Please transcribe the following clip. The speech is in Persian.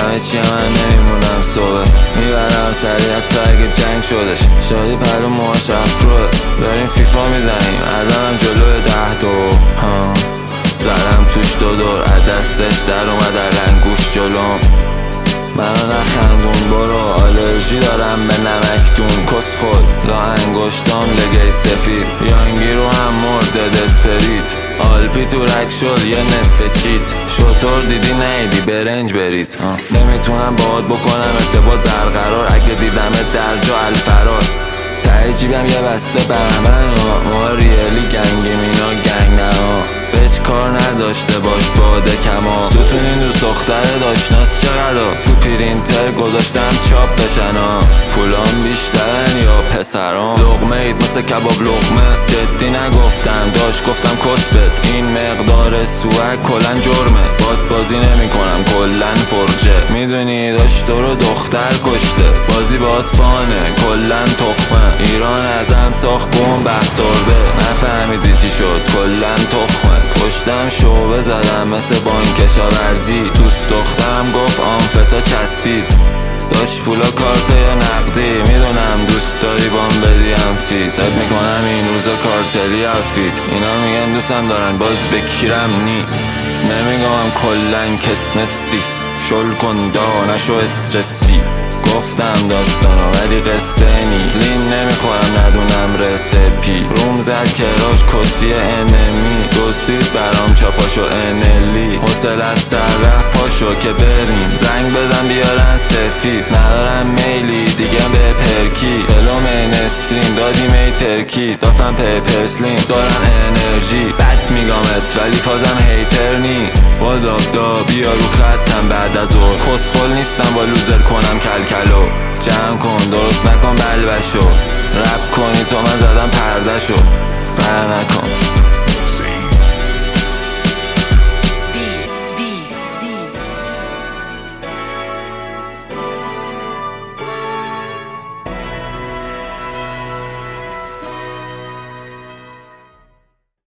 همه چی من نمیمونم صبح میبرم سریعت تا اگه جنگ شدش شادی پلو موهاش افروه بریم فیفا میزنیم ازنم جلوی 10 دو زدم توش 2 دور از دستش در اومد الانگوش جلوم منو نخندون برو آلرژی دارم به نمکتون کس خود لا انگشتام لگیت سفید یانگی رو هم مرده دسپریت آلپی تو رک شل یه نصف چیت شطور دیدی نیدی برنج بریز نمیتونم باهات بکنم ارتباط برقرار اگه دیدمت در جا الفرار ته جیبم یه بسته بهمن ما ریالی گنگیم اینا گنگ نه بهش کار نداشته باش باده کما ستونین دوست دختر داشناس چقدر تو پرینتر گذاشتم چاپ بشن پولام بیشترن یا پسرام لقمه اید مثل کباب لقمه جدی نگفتم داشت گفتم کسبت این مقدار سوک کلن جرمه باد بازی نمی کنم کلن فرجه میدونی داشت تو رو دختر کشته بازی باد فانه کلن تخمه ایران ازم ساخت بوم بفسرده نفهمیدی چی شد کلن تخمه پشتم شعبه زدم مثل بانکشاورزی دوست دخترم گفت آمفتا چسبید داشت پولا کارت یا نقدی میدونم دوست داری بام بدیم فیت زد میکنم این روزا کارتلی افید اینا میگن دوستم دارن باز بکیرم نی نمیگم کلن کسمسی شل کن دانشو استرسی گفتم داستانا ولی قصه نی لین نمیخورم ندونم رسپی روم زد کراش کسی انمی دوستید برام چاپاشو انلی حوصلت سر رفت پاشو که بریم زنگ بزن بیارن سفید ندارم میلی دیگه به پرکی فلو مینستریم دادیم ای ترکی دافم پیپرسلیم دارم انرژی بد میگامت ولی فازم هیتر نی وادابدا بیا رو خطم بعد از ظهر کسخل نیستم با لوزر کنم کلکلو جمع کن درست نکن بلبشو رپ کنی تو من زدم پردشو بر نکن